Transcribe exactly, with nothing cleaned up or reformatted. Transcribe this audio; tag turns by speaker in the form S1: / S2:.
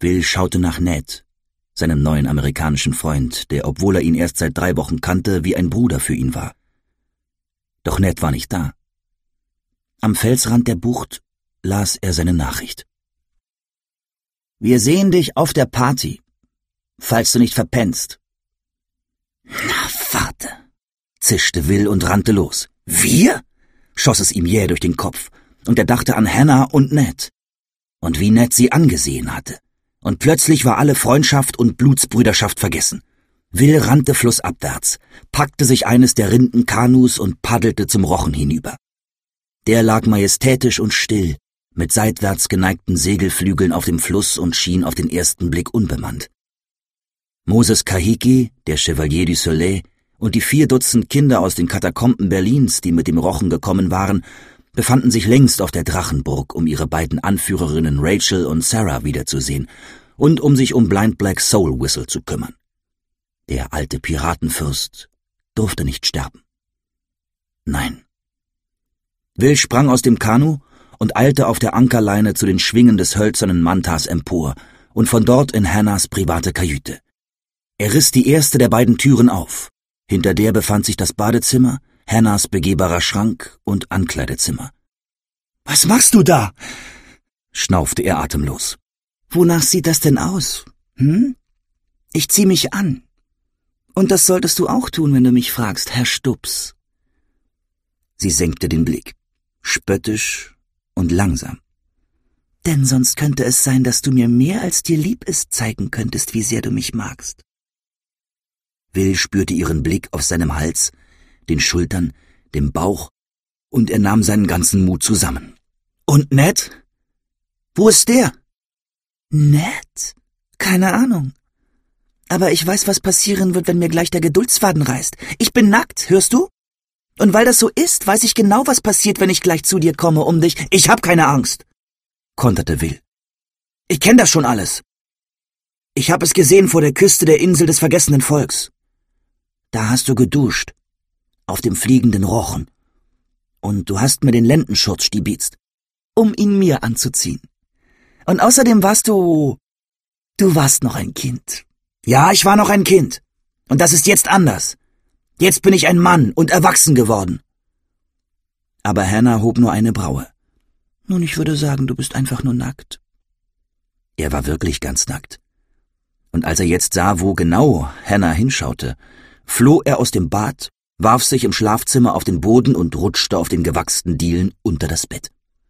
S1: Will schaute nach Ned, seinem neuen amerikanischen Freund, der, obwohl er ihn erst seit drei Wochen kannte, wie ein Bruder für ihn war. Doch Ned war nicht da. Am Felsrand der Bucht las er seine Nachricht. »Wir sehen dich auf der Party, falls du nicht verpennst.« »Na, warte«, zischte Will und rannte los. »Wir?« schoss es ihm jäh durch den Kopf, und er dachte an Hannah und Ned. Und wie Ned sie angesehen hatte. Und plötzlich war alle Freundschaft und Blutsbrüderschaft vergessen. Will rannte flussabwärts, packte sich eines der Rindenkanus und paddelte zum Rochen hinüber. Der lag majestätisch und still, mit seitwärts geneigten Segelflügeln auf dem Fluss und schien auf den ersten Blick unbemannt. Moses Kahiki, der Chevalier du Soleil, und die vier Dutzend Kinder aus den Katakomben Berlins, die mit dem Rochen gekommen waren, befanden sich längst auf der Drachenburg, um ihre beiden Anführerinnen Rachel und Sarah wiederzusehen und um sich um Blind Black Soul Whistle zu kümmern. Der alte Piratenfürst durfte nicht sterben. Nein. Will sprang aus dem Kanu und eilte auf der Ankerleine zu den Schwingen des hölzernen Mantas empor und von dort in Hannahs private Kajüte. Er riss die erste der beiden Türen auf. Hinter der befand sich das Badezimmer, Hannahs begehbarer Schrank und Ankleidezimmer. »Was machst du da?« schnaufte er atemlos. »Wonach sieht das denn aus? Hm? Ich zieh mich an. Und das solltest du auch tun, wenn du mich fragst, Herr Stubbs.« Sie senkte den Blick, spöttisch und langsam. »Denn sonst könnte es sein, dass du mir mehr als dir lieb ist zeigen könntest, wie sehr du mich magst.« Will spürte ihren Blick auf seinem Hals, den Schultern, dem Bauch, und er nahm seinen ganzen Mut zusammen. »Und Ned? Wo ist der?« »Ned? Keine Ahnung. Aber ich weiß, was passieren wird, wenn mir gleich der Geduldsfaden reißt. Ich bin nackt, hörst du? Und weil das so ist, weiß ich genau, was passiert, wenn ich gleich zu dir komme, um dich...« »Ich hab keine Angst«, konterte Will. »Ich kenn das schon alles. Ich hab es gesehen vor der Küste der Insel des vergessenen Volks. Da hast du geduscht, auf dem fliegenden Rochen. Und du hast mir den Lendenschurz stibitzt, um ihn mir anzuziehen. Und außerdem warst du... Du warst noch ein Kind. Ja, ich war noch ein Kind. Und das ist jetzt anders. Jetzt bin ich ein Mann und erwachsen geworden.« Aber Hannah hob nur eine Braue. »Nun, ich würde sagen, du bist einfach nur nackt.« Er war wirklich ganz nackt. Und als er jetzt sah, wo genau Hannah hinschaute, floh er aus dem Bad, warf sich im Schlafzimmer auf den Boden und rutschte auf den gewachsenen Dielen unter das Bett.